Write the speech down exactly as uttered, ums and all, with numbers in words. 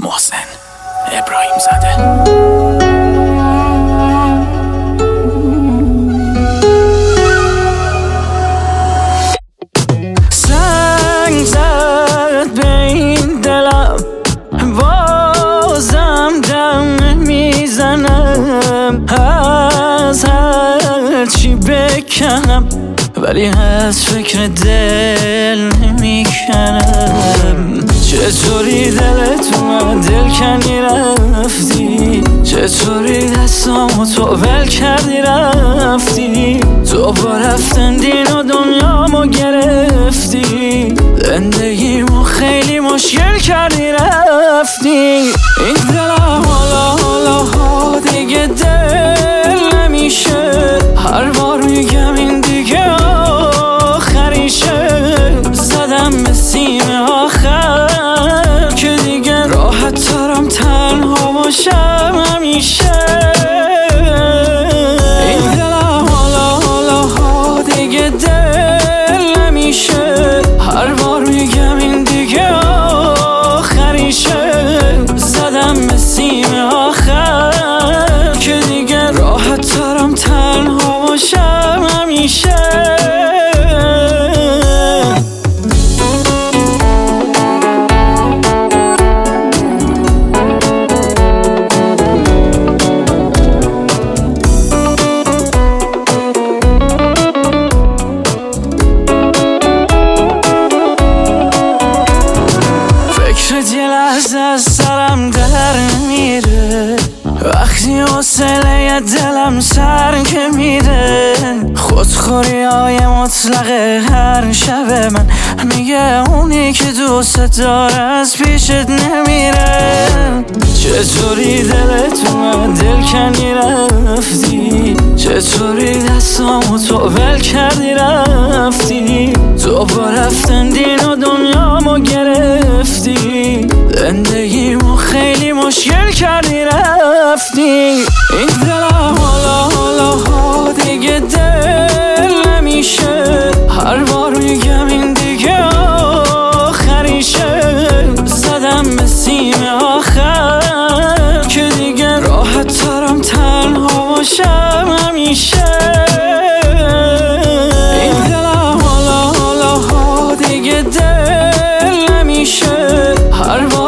محسن ابراهیم زاده. سنگ زد به این دلم، بازم دم میزنم. از هر چی بکنم ولی از فکر دل نمیکنم. چطوری دلت اومد دل کنی رفتی، چطوری دستامو تو ول کردی رفتی. تو با رفتن دین و دنیامو گرفتی، زندگیمو خیلی مشکل کردی رفتی. این دلم حالا حالا ها دیگه دل نمیشه، هر بار میگم این دیگه آخریشه. زدم به سیم آخر که دیگه راحت ترم تنها باشم همیشه. این دلم حالا حالا ها دیگه دل نمیشه، هر بار میگم این دیگه آخریشه. زدم به سیم آخر که دیگه راحت ترم تنها باشم همیشه. یه لحظه از سرم در میره، وقتی حوصله دلم سر که میره. خودخوری های مطلق هر شب من میگه اونی که دوست داره از پیشت نمیره. چطوری دلت اومد دل کنی رفتی، چطوری دستامو تو ول کردی رفتی. تو با رفتن دین و دنیامو گرفتی، زندگیمو خیلی مشکل کردی رفتی. این دلم حالا حالا ها دیگه دل نمیشه، هر بار میگم این دیگه آخریشه. زدم به سیم آخر که دیگه راحت ترم تنها باشم همیشه. این دلم حالا حالا ها دیگه دل نمیشه، هر بار